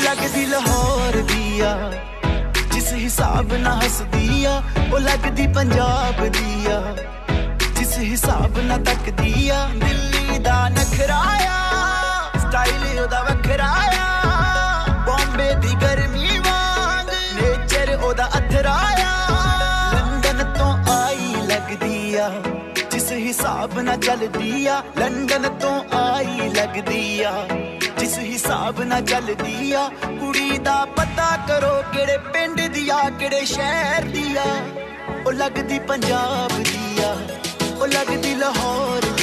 लगदी लाहौर दिया जिस हिसाब ना हसदिया, ओ लगदी पंजाब दिया जिस हिसाब ना तकदिया। दिल्ली दा नखराया स्टाइल ओदा वखराया, बॉम्बे दी गर्मी वांग नेचर ओदा अथराया। लंदन तो आई लगदिया जिस हिसाब ना चलदिया, लंदन तो आई लगदिया जिस हिसाब ना चलदिया। कुड़ी दा पता करो केड़े पिंड दिया केड़े शहर दिया, ओ लगदी पंजाब दिया, ओ लगदी लाहौर